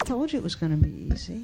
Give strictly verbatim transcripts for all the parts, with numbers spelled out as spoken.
told you it was going to be easy.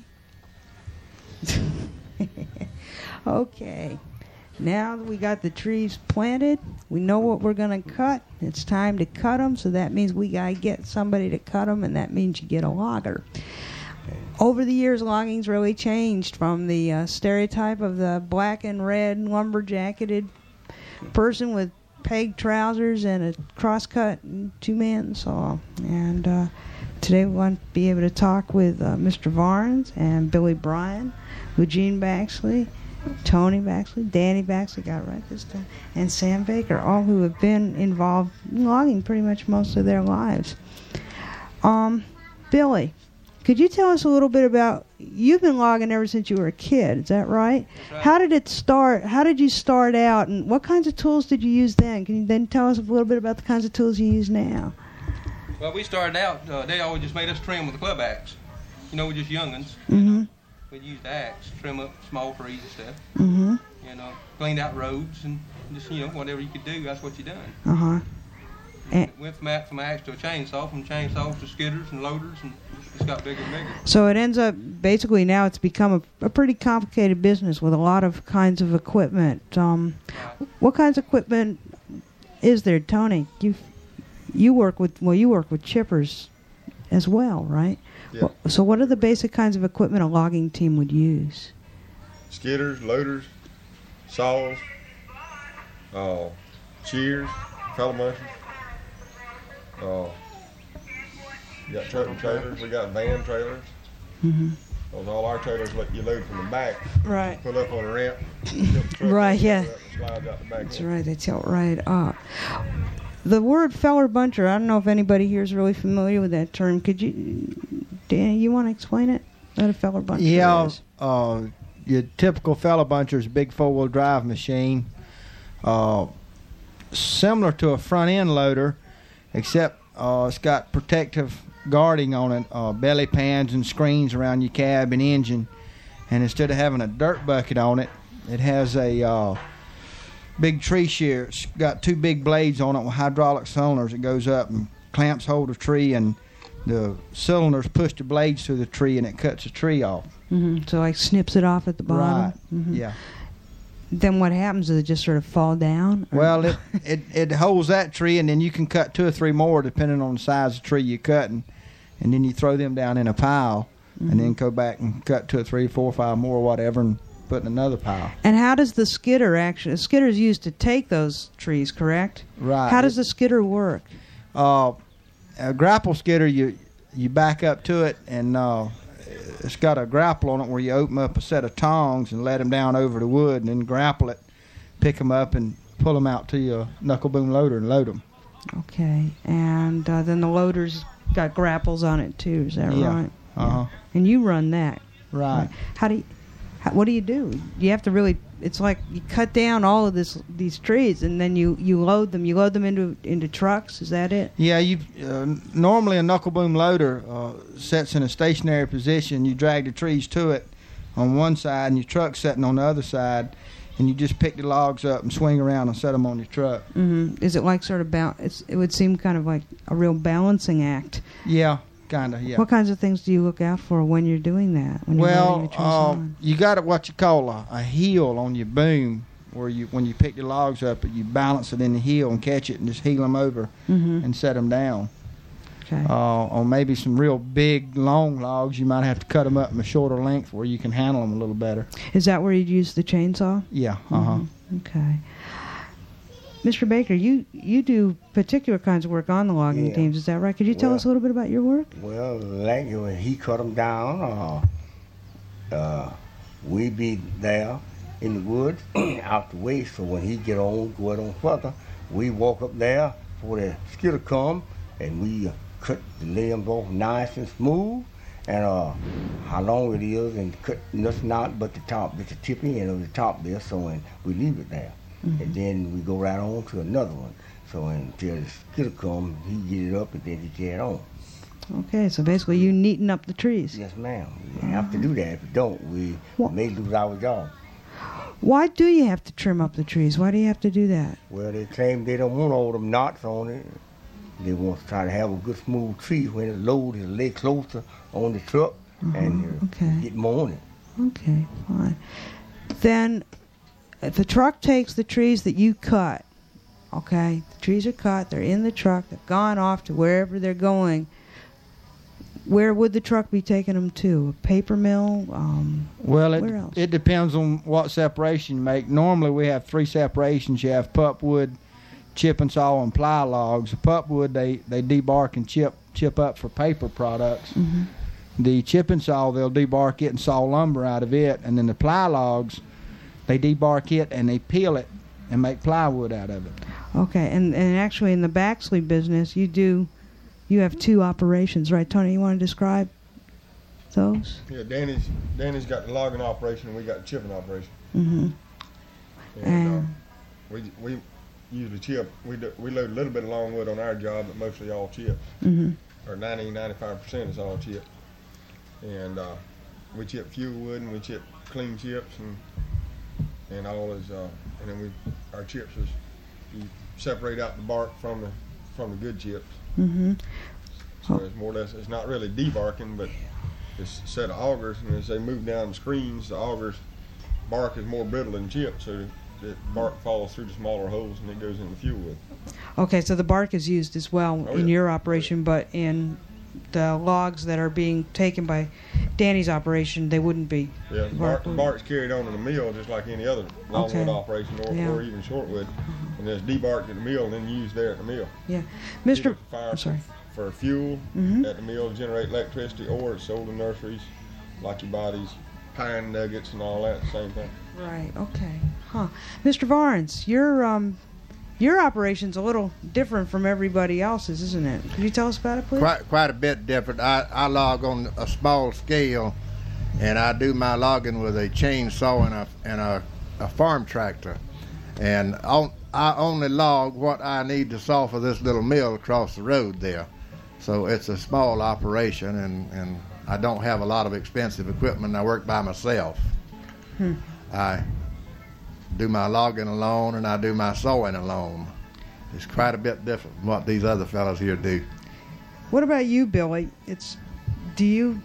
Okay. Now that we got the trees planted, we know what we're going to cut. It's time to cut them, so that means we got to get somebody to cut them, and that means you get a logger. Over the years, logging's really changed from the uh, stereotype of the black and red lumber-jacketed person with peg trousers and a cross-cut two-man saw. And uh, today we want to be able to talk with uh, Mister Varnes and Billy Bryan, Eugene Baxley, Tony Baxley, Danny Baxley, got it right this time, and Sam Baker, all who have been involved in logging pretty much most of their lives. Um, Billy, could you tell us a little bit about, you've been logging ever since you were a kid, is that right? That's right. How did it start? How did you start out, and what kinds of tools did you use then? Can you then tell us a little bit about the kinds of tools you use now? Well, we started out, uh, they always just made us trim with a club axe. You know, we're just young'uns. Mm-hmm. We used the axe, trim up small trees and stuff. Mm-hmm. You know, cleaned out roads and just, you know, whatever you could do, that's what you done. Uh-huh. And Went from, a- from axe to a chainsaw, from chainsaws to skidders and loaders, and it's got bigger and bigger. so it ends up, basically now it's become a, a pretty complicated business with a lot of kinds of equipment. Um, Right. what kinds of equipment is there, Tony? You you work with, well, you work with chippers as well, right? Yeah. Wh- So what are the basic kinds of equipment a logging team would use? Skidders, loaders, saws, uh, shears, fellow bunches. Uh, we got truck and trailers. We got van trailers. Mm-hmm. Those all our trailers let you load from the back, Right. pull up on a ramp, tilt the truck Right, up, yeah. up, and slides out the back. That's end. right, they tilt right up. The word feller buncher, I don't know if anybody here is really familiar with that term. Could you, Danny, you want to explain it? What a feller buncher Yeah, is? uh, your typical fellow buncher is a big four-wheel drive machine, uh, similar to a front-end loader, except uh, it's got protective guarding on it, uh, belly pans and screens around your cab and engine. And instead of having a dirt bucket on it, it has a uh, big tree shear. It's got two big blades on it with hydraulic cylinders. It goes up and clamps hold of tree, and the cylinders push the blades through the tree, and it cuts the tree off. Mm-hmm. So like snips it off at the bottom? Right. Mhm. Yeah. Then what happens? Does it just sort of fall down? or- Well, it, it it holds that tree, and then you can cut two or three more depending on the size of tree you're cutting, and then you throw them down in a pile, Mhm. and then go back and cut two or three, four or five more, whatever, and put in another pile. And how does the skidder actually, a skidder is used to take those trees, correct? Right. How does the skidder work? Uh, a grapple skidder, you you back up to it, and uh, it's got a grapple on it where you open up a set of tongs and let them down over the wood, and then grapple it, pick them up, and pull them out to your knuckle boom loader and load them. Okay. And uh, then the loader's got grapples on it too, is that Yeah. right? Uh-huh. And you run that. Right. How do you, how, what do you do? You have to really, it's like you cut down all of this these trees and then you, you load them. You load them into into trucks, is that it? Yeah, you uh, normally a knuckle boom loader uh, sits in a stationary position. You drag the trees to it on one side, and your truck's sitting on the other side, and you just pick the logs up and swing around and set them on your truck. Mm-hmm. Is it like sort of, ba- it's, it would seem kind of like a real balancing act. Yeah, kind of, yeah. What kinds of things do you look out for when you're doing that? When you're loading Well, your trees uh, on? you got what you call a, a heel on your boom, where you when you pick the logs up, you balance it in the heel and catch it and just heel them over Mm-hmm. and set them down. Okay. Uh, on maybe some real big, long logs, you might have to cut them up in a shorter length where you can handle them a little better. Is that where you'd use the chainsaw? Yeah, uh-huh. Mhm. Okay. Mister Baker, you, you do particular kinds of work on the logging Yeah. teams, is that right? Could you tell Well- us a little bit about your work? Well, like when he cut them down, uh, uh, we be there in the woods, out the way. So when he get on, go out on further, we walk up there before the skidder come, and we uh, cut the limbs off nice and smooth, and uh, how long it is, and cut nothing out but the top, just the tippy end of the top there. So and we leave it there, and then we go right on to another one. So until the skidder come, he get it up, and then he carry on. Okay, so basically you neaten up the trees. Yes, ma'am. We have to do that. If we don't, we What? may lose our job. Why do you have to trim up the trees? Why do you have to do that? Well, they claim they don't want all them knots on it. They want to try to have a good smooth tree when it load, it lay closer on the truck and uh, okay. get more on it. Okay, fine. Then, if the truck takes the trees that you cut, okay, the trees are cut, they're in the truck, they've gone off to wherever they're going, where would the truck be taking them to? A paper mill? Um, Well, it, where else? it depends on what separation you make. Normally, we have three separations. You have pulpwood, chip and saw, and ply logs. The pulpwood, they, they debark and chip chip up for paper products. Mhm. The chip and saw, they'll debark it and saw lumber out of it. And then the ply logs, they debark it and they peel it and make plywood out of it. Okay, and, and actually in the Baxley business, you do, you have two operations, right, Tony? You want to describe those? Yeah, Danny's Danny's got the logging operation and we got the chipping operation. Mm-hmm. And uh, And- we we usually chip. We do, we load a little bit of longwood on our job, but mostly all chip. Mm-hmm. Or ninety, ninety-five percent is all chip. And uh, we chip fuel wood and we chip clean chips and and all is uh, and then we our chips is you separate out the bark from the from the good chips. Mm-hmm. So Oh. it's more or less, it's not really debarking, but it's a set of augers, and as they move down the screens, the augers bark is more brittle than chip, so the bark falls through the smaller holes and it goes in the fuel wood. Okay, so the bark is used as well Oh, in yeah. your operation, but in the logs that are being taken by Danny's operation, they wouldn't be. Yeah, the bark, the bark's carried on in the mill just like any other longwood Okay. operation, or, Yeah. or even shortwood, and it's debarked at the mill and then used there at the mill. Yeah. Either Mister for fire, I'm sorry. for fuel Mhm. at the mill to generate electricity, or it's sold in nurseries, like your bodies, pine nuggets and all that, same thing. Right, okay. Huh. Mister Barnes, your um your operation's a little different from everybody else's, isn't it? Could you tell us about it, please? Quite, quite a bit different. I, I log on a small scale, and I do my logging with a chainsaw and a and a, a farm tractor, and on, I only log what I need to saw for this little mill across the road there. So it's a small operation, and, and I don't have a lot of expensive equipment. I work by myself. Hmm. I do my logging alone, and I do my sawing alone. It's quite a bit different from what these other fellows here do. What about you, Billy? It's do you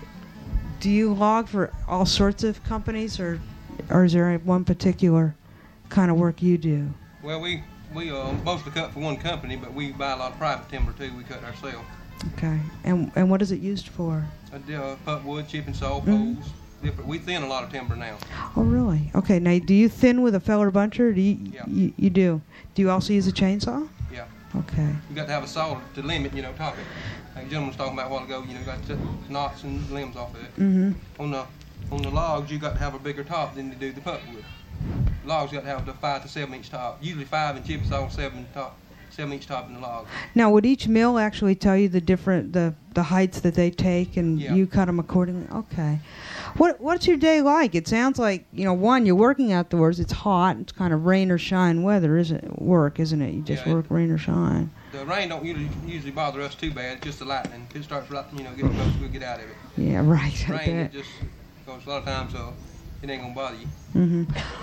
do you log for all sorts of companies, or or is there one particular kind of work you do? Well, we we uh, mostly cut for one company, but we buy a lot of private timber too. We cut ourselves. Okay. And and what is it used for? I do uh, pulpwood, chip and saw, Mhm. poles. Different. We thin a lot of timber now. Oh, really? Okay. Now, do you thin with a feller buncher? Do you, Yeah. you you do? Do you also use a chainsaw? Yeah. Okay. You got to have a saw to limit, you know, top it. Like the gentleman was talking about a while ago, you know, you got to cut knots and limbs off of it. Mm-hmm. On the on the logs, you got to have a bigger top than you do the pulpwood. Logs got to have the five to seven inch top. Usually five and chip and saw seven top, seven inch top in the log. Now, would each mill actually tell you the different the the heights that they take, and Yeah. you cut them accordingly? Okay. What what's your day like? It sounds like, you know, one, you're working outdoors. It's hot. It's kind of rain or shine weather, isn't it? Work, isn't it? You just Yeah, it- work rain or shine. The rain don't usually usually bother us too bad. It's just the lightning. If it starts lightning, you know, getting close, we'll get out of it. Yeah, right. I Rain, it bet. just because a lot of times uh, it ain't gonna bother you. hmm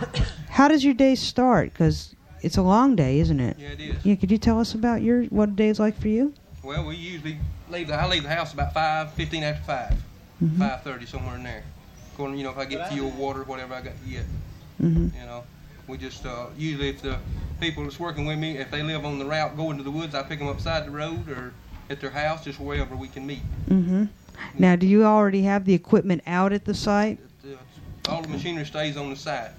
How does your day start? Because it's a long day, isn't it? Yeah, it is. Yeah. Could you tell us about your what a day's like for you? Well, we usually leave the I leave the house about five, fifteen after five, Mhm. five thirty somewhere in there. According, you know, if I get fuel, water, whatever I got to get. hmm You know, we just uh, usually if the people that's working with me, if they live on the route going to the woods, I pick them up side the road or at their house, just wherever we can meet. hmm Now, do you already have the equipment out at the site? It, uh, all the machinery stays on the site.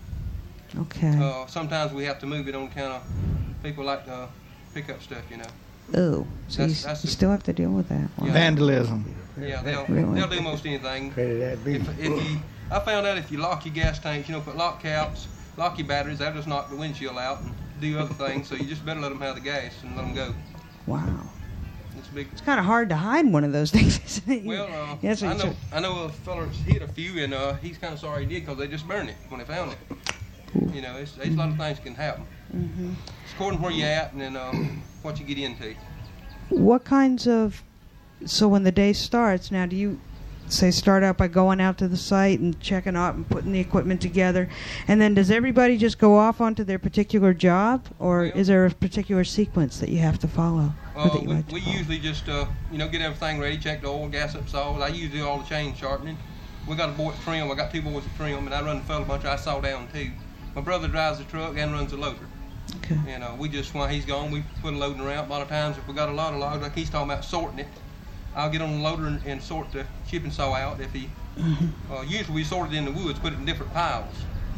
Okay. Uh, sometimes we have to move it on account of people like to pick up stuff, you know. Oh, so you, That's- s- that's you the- still have to deal with that. Wow. Yeah. Vandalism. Yeah, they'll Really? they'll do most anything. Credit that be. If, if you, I found out if you lock your gas tanks, you know, put lock caps, lock your batteries, they'll just knock the windshield out and do other things. So you just better let them have the gas and let them go. Wow. It's a big. It's kind of hard to hide one of those things, isn't it? Well, uh, Yes, I it's know a- I know a fella that's hit a few, and uh, he's kind of sorry he did because they just burned it when they found it. You know, it's, it's a lot of things can happen. Mhm. It's according to where you're at and then um, what you get into. What kinds of... So when the day starts, now do you, say, start out by going out to the site and checking out and putting the equipment together, and then does everybody just go off onto their particular job, or Well- is there a particular sequence that you have to follow? Or that Uh, you we like to we call? usually just, uh, you know, get everything ready, check the oil, gas up saws. I usually do all the chain sharpening. We got a boy at trim. I got two boys at trim, and I run the fellow bunch. I saw down too. My brother drives the truck and runs the loader. Okay. And uh, we just, while he's gone, we put a loading around. A lot of times, if we got a lot of logs, like he's talking about sorting it, I'll get on the loader and, and sort the chipping saw out. If he, uh, usually we sort it in the woods, put it in different piles.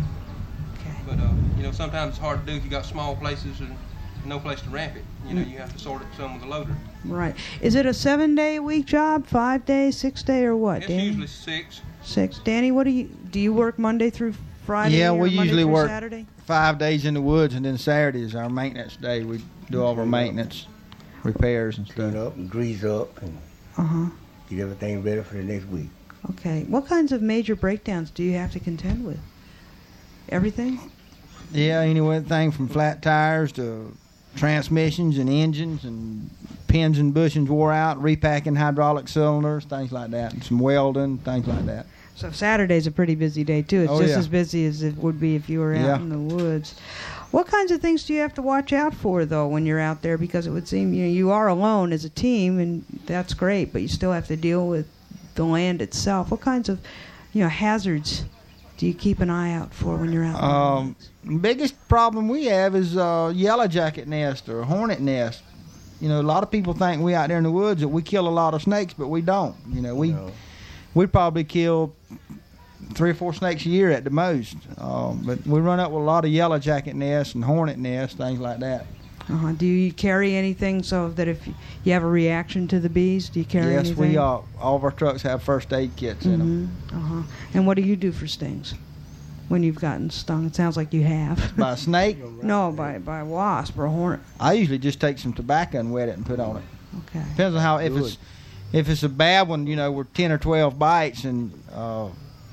Okay. But uh, you know, sometimes it's hard to do if you got small places and no place to ramp it. You know, you have to sort it some with a loader. Right. Is it a seven-day-a-week job, five-day, six-day, or what, It's Danny? usually six. Six. Danny, what do you do? You work Monday through Friday? Yeah, or we Monday usually through work Saturday? five days in the woods, and then Saturday is our maintenance day. We do all of our maintenance, repairs, and Clean stuff. up and grease up and Uh huh. get everything ready for the next week. Okay. What kinds of major breakdowns do you have to contend with? Everything? Yeah, anything from flat tires to transmissions and engines and pins and bushings wore out, repacking hydraulic cylinders, things like that, and some welding, things like that. So Saturday's a pretty busy day too. It's Oh, just yeah. as busy as it would be if you were out Yeah. in the woods. What kinds of things do you have to watch out for though when you're out there? Because it would seem you know, you are alone as a team, and that's great, but you still have to deal with the land itself. What kinds of you know hazards do you keep an eye out for when you're out? in the Um, woods? biggest problem we have is uh, yellow jacket nest or hornet nest. You know, a lot of people think we out there in the woods that we kill a lot of snakes, but we don't. You know, we No. we probably kill three or four snakes a year at the most. Um, but we run up with a lot of yellow jacket nests and hornet nests, things like that. Uh-huh. Do you carry anything so that if you have a reaction to the bees, do you carry yes, anything? we uh, all of our trucks have first aid kits in them. Mhm. Uh-huh. And what do you do for stings when you've gotten stung? It sounds like you have. By a snake, No, by by a wasp or a hornet. I usually just take some tobacco and wet it and put on it. Okay. Depends on how if Good. it's if it's a bad one, you know, we're ten or twelve bites, and uh,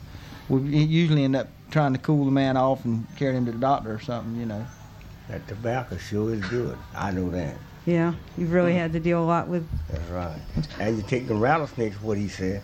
we usually end up trying to cool the man off and carry him to the doctor or something, you know. That tobacco sure is good. I know that. Yeah, you've really had to deal a lot with. That's right. And you take the rattlesnakes, what he said.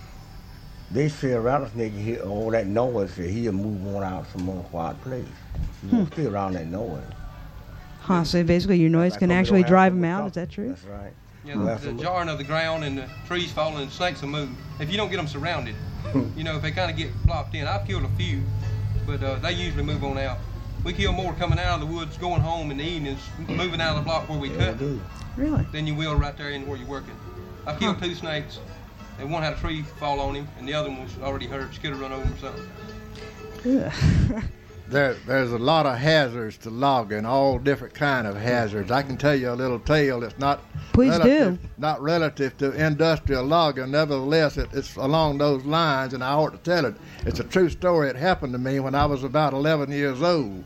They say a rattlesnake, hear all that noise, say he'll move on out some more quiet place. You won't stay around that noise. Huh, so basically your noise Like can we don't actually have drive to them out, talk. is that true? That's right. Yeah, Well, the, that's the a- jarring of the ground and the trees falling and snakes will move. If you don't get them surrounded, you know, if they kind of get plopped in. I've killed a few, but uh, they usually move on out. We kill more coming out of the woods, going home in the evenings, moving out of the block where we Yeah, cut, do. Really? than you will right there in where you're working. I killed Huh. two snakes, and one had a tree fall on him, and the other one was already hurt. She could have run over him or something. Ugh. There, there's a lot of hazards to logging, all different kind of hazards. I can tell you a little tale that's not Please relative, do. not relative to industrial logging. Nevertheless, it, it's along those lines, and I ought to tell it. It's a true story. It happened to me when I was about eleven years old.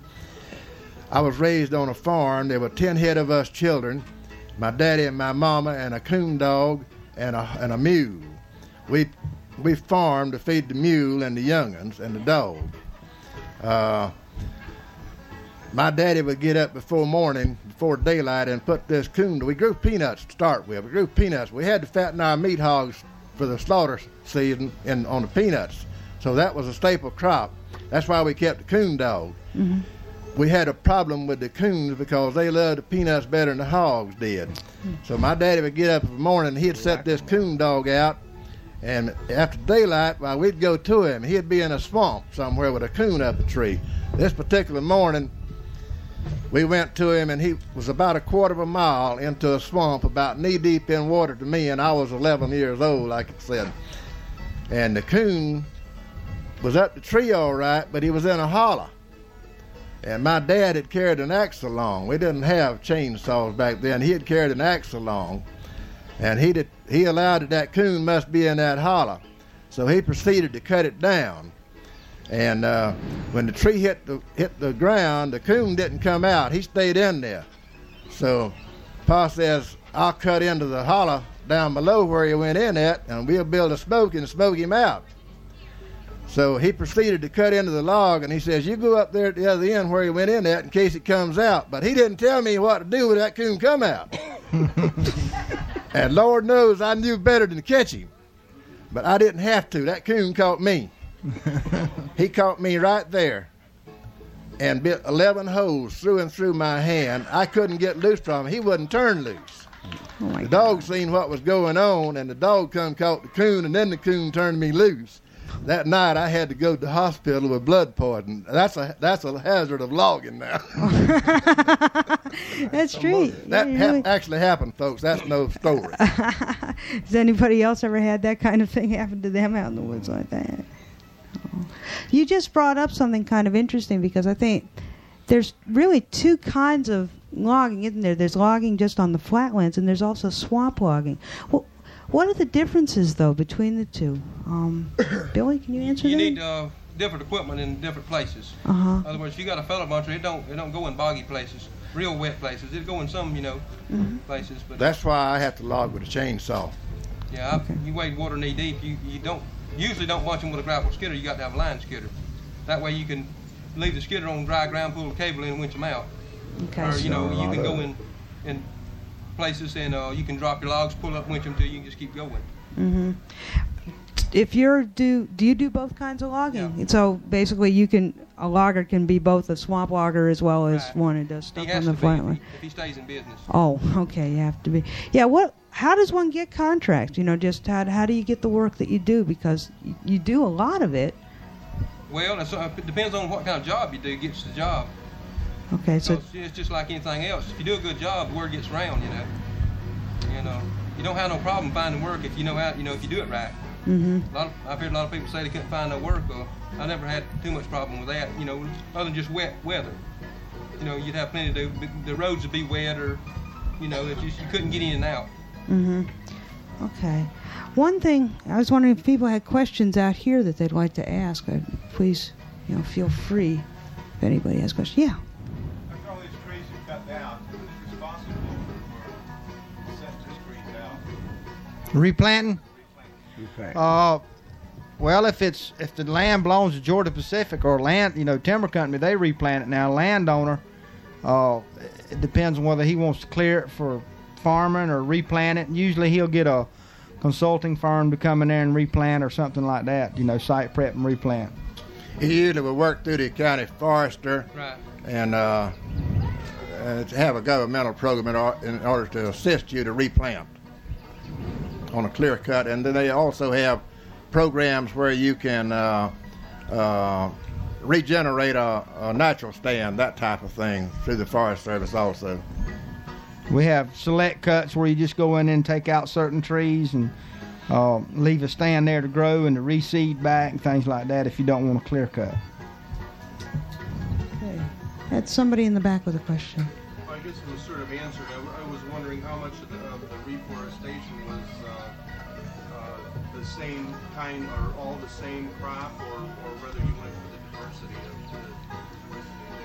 I was raised on a farm. There were ten head of us children, my daddy and my mama, and a coon dog and a, and a mule. We, we farmed to feed the mule and the young'uns and the dog. Uh, my daddy would get up before morning, before daylight, and put this coon. We grew peanuts to start with. We grew peanuts. We had to fatten our meat hogs for the slaughter season in, on the peanuts. So that was a staple crop. That's why we kept the coon dog. Mhm. We had a problem with the coons because they loved the peanuts better than the hogs did. So my daddy would get up in the morning, he'd set this coon dog out, and after daylight, while we'd go to him, he'd be in a swamp somewhere with a coon up a tree. This particular morning, we went to him, and he was about a quarter of a mile into a swamp, about knee-deep in water to me, and I was eleven years old, like I said. And the coon was up the tree all right, but he was in a hollow. And my dad had carried an axe along. We didn't have chainsaws back then. He had carried an axe along. And he did, he allowed that that coon must be in that hollow. So he proceeded to cut it down. And uh, when the tree hit the, hit the ground, the coon didn't come out. He stayed in there. So Pa says, I'll cut into the hollow down below where he went in at, and we'll build a smoke and smoke him out. So he proceeded to cut into the log, and he says, you go up there at the other end where he went in at in case it comes out. But he didn't tell me what to do when that coon come out. And Lord knows I knew better than to catch him. But I didn't have to. That coon caught me. He caught me right there and bit eleven holes through and through my hand. I couldn't get loose from him. He wouldn't turn loose. Oh my The God. dog seen what was going on, and the dog come caught the coon, and then the coon turned me loose. That night, I had to go to the hospital with blood poisoning. That's a that's a hazard of logging now. That's true. That Yeah, ha- really. actually happened, folks. That's no story. Has anybody else ever had that kind of thing happen to them out in the woods like that? Oh. You just brought up something kind of interesting, because I think there's really two kinds of logging, isn't there? There's logging just on the flatlands, and there's also swamp logging. Well, what are the differences, though, between the two? Um, Billy, can you answer You that? need uh, different equipment in different places. Uh-huh. In other words, if you got a fellow buncher, it don't it don't go in boggy places, real wet places. It go in some, you know, Mhm. places. But That's why I have to log with a chainsaw. yeah, I, Okay. you wade water knee deep. You you don't usually don't bunch them with a grapple skidder. You got to have a line skidder. That way you can leave the skidder on dry ground, pull the cable in, and winch them out. Okay. Or you know, So, you can uh, go in in places and uh, you can drop your logs, pull up, winch them till you can just keep going. Mm-hmm. If you're do, do you do both kinds of logging? Yeah. So basically, you can a logger can be both a swamp logger as well as Right. one who does He stuff has on to the be if flatland. he, if he stays in business. Oh, okay, you have to be. Yeah, what? How does one get contracts? You know, just how how do you get the work that you do? Because y- you do a lot of it. Well, it's, uh, it depends on what kind of job you do. Gets the job. Okay, So so it's, it's just like anything else. If you do a good job, word gets around. You know. You know. You don't have no problem finding work if you know how. You know, if you do it right. hmm A lot of, I've heard a lot of people say they couldn't find no work. Well, I never had too much problem with that. You know, other than just wet weather. You know, you'd have plenty to do. but The roads would be wet, or you know, that you, you couldn't get in and out. hmm Okay. One thing I was wondering if people had questions out here that they'd like to ask. Uh, please, you know, feel free if anybody has questions. Yeah. After all these trees you cut down, who's responsible for setting these trees out? Replanting? Okay. Uh, well, if it's if the land belongs to Georgia Pacific or land, you know, timber company, they replant it. Now, landowner, uh, it depends on whether he wants to clear it for farming or replant it. Usually, he'll get a consulting firm to come in there and replant or something like that. You know, site prep and replant. He usually will work through the county forester Right. and uh, uh, to have a governmental program in, or, in order to assist you to replant on a clear cut. And then they also have programs where you can uh, uh, regenerate a, a natural stand, that type of thing, through the Forest Service also. We have select cuts where you just go in and take out certain trees and uh, leave a stand there to grow and to reseed back and things like that if you don't want a clear cut. Okay. Had somebody in the back with a question. Well, I guess it was sort of answered. I, w- I was wondering how much of the, of the reforestation was uh, uh, the same kind or all the same crop, or, or whether you went for the diversity of the diversity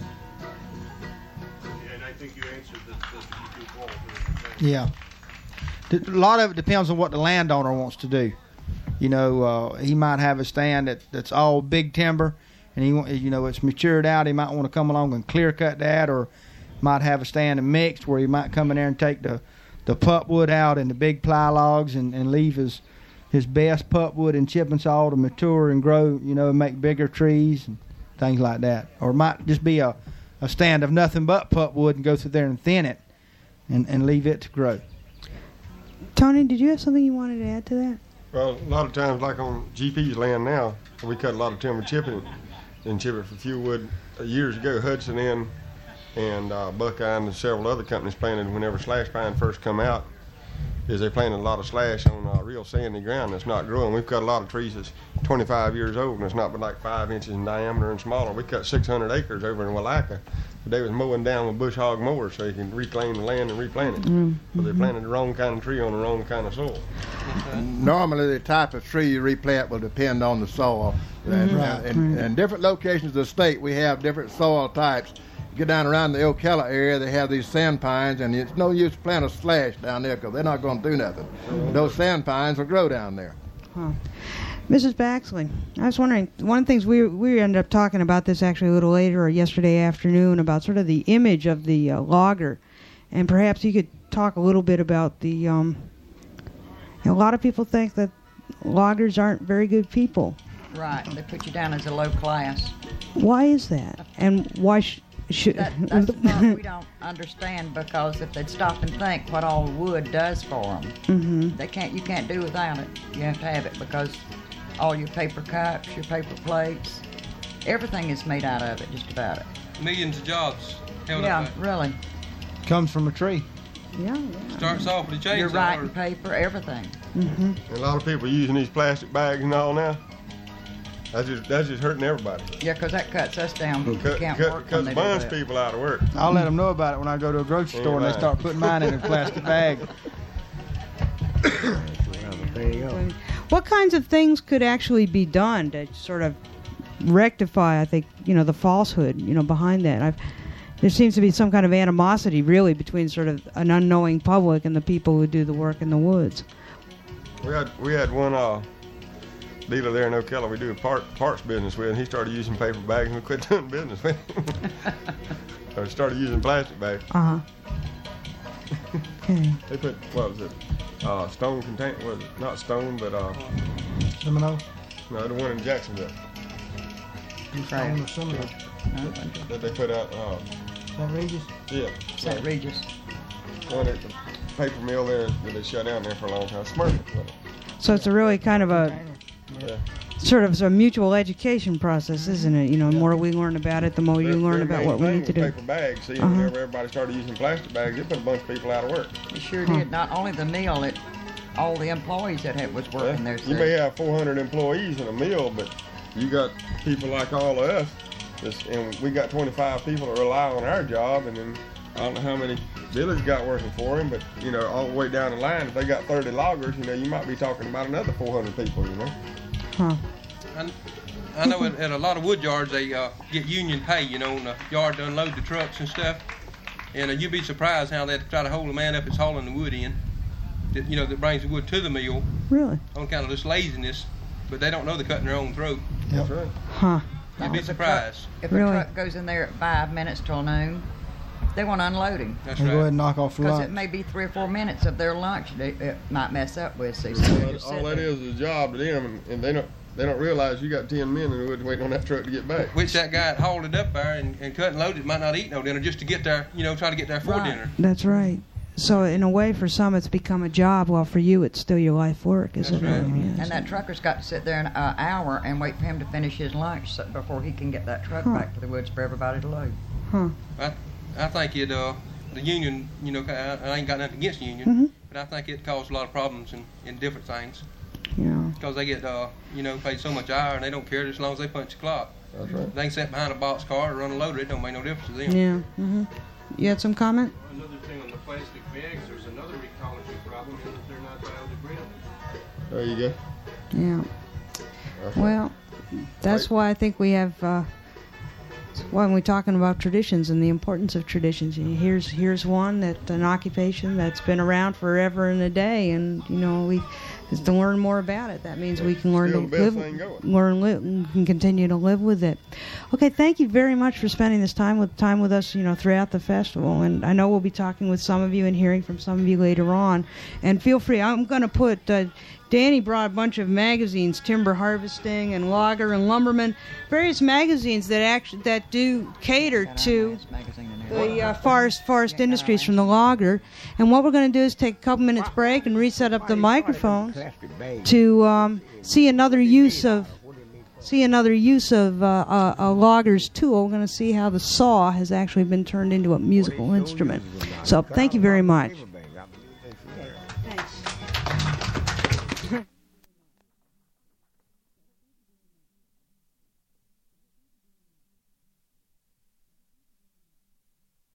there. And I think you answered that, that you do both. Yeah. D- A lot of it depends on what the landowner wants to do. You know, uh, he might have a stand that, that's all big timber, and he, wa- you know, it's matured out. He might want to come along and clear cut that, or might have a stand and mixed where he might come in there and take the, the pulpwood out and the big ply logs and, and leave his his best pulpwood and chipping saw to mature and grow, you know, and make bigger trees and things like that. Or it might just be a, a stand of nothing but pulpwood and go through there and thin it and, and leave it to grow. Tony, did you have something you wanted to add to that? Well, a lot of times, like on G P's land now, we cut a lot of timber chipping it and chip it for fuel wood. Uh, years ago, Hudson Inn and uh, Buckeye and several other companies planted whenever slash pine first come out, is they planted a lot of slash on uh, real sandy ground that's not growing. We've cut a lot of trees that's twenty-five years old and it's not but like five inches in diameter and smaller. We cut six hundred acres over in Willaca. They was mowing down with bush hog mowers so you can reclaim the land and replant it. Mm-hmm. But they planted the wrong kind of tree on the wrong kind of soil. Normally, the type of tree you replant will depend on the soil. And, Right. and, and different locations of the state, we have different soil types. You get down around the Ocala area, they have these sand pines, and it's no use to plant a slash down there because they're not going to do nothing. Those sand pines will grow down there. Huh. Missus Baxley, I was wondering, one of the things we we ended up talking about this actually a little later or yesterday afternoon about sort of the image of the uh, logger, and perhaps you could talk a little bit about the, um, a lot of people think that loggers aren't very good people. Right, they put you down as a low class. Why is that? And why sh- Should, That, that's the part we don't understand, because if they'd stop and think what all wood does for them, mm-hmm. they can't. You can't do without it. You have to have it, because all your paper cups, your paper plates, everything is made out of it, just about it. Millions of jobs held Yeah, up. really. Comes from a tree. Yeah, yeah. Starts off with a chainsaw. Your writing paper, everything. Mm-hmm. And a lot of people using these plastic bags and all now. That's just that's just hurting everybody. Yeah, 'cause that cuts us down. We Cut, can't cut, work when cuts they a do bunch that. of people out of work. I'll let them know about it when I go to a grocery store and they Right. start putting mine in a plastic bag. What kinds of things could actually be done to sort of rectify, I think, you know, the falsehood, you know, behind that? I've, there seems to be some kind of animosity, really, between sort of an unknowing public and the people who do the work in the woods. We had we had one uh, dealer there in Ocala we do a part, parts business with, and he started using paper bags, and we quit doing business with him. Or started using plastic bags. Uh-huh. Okay. They put, what was it, uh, stone contain, was it, not stone, but, uh, Semino? no, the one in Jacksonville Crap. that they put out, uh, Saint Regis? yeah. Saint Regis. One at the paper mill there that they shut down there for a long time. Smurfit, wasn't it? So it's a really kind of a Yeah. sort of a mutual education process, isn't it? You know, the more we learn about it, the more you Their- learn their about main what we thing need to was do. Paper bags. See, Uh-huh. whenever everybody started using plastic bags, it put a bunch of people out of work. It sure Huh. did. Not only the mill, it all the employees that had, was working Yeah. there. You too. may have four hundred employees in a mill, but you got people like all of us, that's, and we got twenty-five people that rely on our job, and then I don't know how many Billy's got working for him, but you know, all the way down the line, if they got thirty loggers, you know, you might be talking about another four hundred people, you know. Huh. I, I know at, at a lot of wood yards they uh, get union pay, you know, in the yard to unload the trucks and stuff. And uh, you'd be surprised how they try to hold a man up that's hauling the wood in, that, you know, that brings the wood to the mill Really? on kind of just laziness, but they don't know they're cutting their own throat. That's right. Huh. You'd be If a truck- surprised. If Really? a truck goes in there at five minutes till noon, they want to unload him. That's And go ahead right. and knock off Because it lunch. may be three or four minutes of their lunch they, it might mess up with. See, so All they that, just all sit that there. is is a job to them, and, and they don't they don't realize you got ten men in the woods waiting on that truck to get back. Which that guy that hauled it up there and, and cut and loaded might not eat no dinner just to get there, you know, try to get there for Right. dinner. That's right. So in a way, for some, it's become a job, while for you, it's still your life work, is That's it? right. really? Yes. And that trucker's got to sit there an uh, hour and wait for him to finish his lunch so, before he can get that truck Huh. back to the woods for everybody to load. Huh. I, I think it, uh, the union, you know, I, I ain't got nothing against the union, Mhm. but I think it caused a lot of problems in, in different things. Yeah. Because they get, uh, you know, paid so much hour and they don't care as long as they punch the clock. That's right. They can sit behind a box car or run a loader, it don't make no difference to them. Yeah. Mm-hmm. You had some comment? Another thing on the plastic bags, there's another ecology problem in that they're not biodegradable. There you go. Yeah. That's right. Well, that's why I think we have. Uh, when we're talking about traditions and the importance of traditions, here's here's one that an occupation that's been around forever and a day, and you know we is to learn more about it. That means we can learn Still to the best live, thing going. learn, live, and can continue to live with it. Okay, thank you very much for spending this time with time with us. You know, throughout the festival, and I know we'll be talking with some of you and hearing from some of you later on. And feel free. I'm going to put. Uh, Danny brought a bunch of magazines, Timber Harvesting and Logger and Lumberman, various magazines that actually that do cater Got our to last magazine in there. the uh, forest forest industries from the logger. And what we're going to do is take a couple minutes break and reset up the microphones to um, see another use of see another use of uh, a, a logger's tool. We're going to see how the saw has actually been turned into a musical instrument. So thank you very much.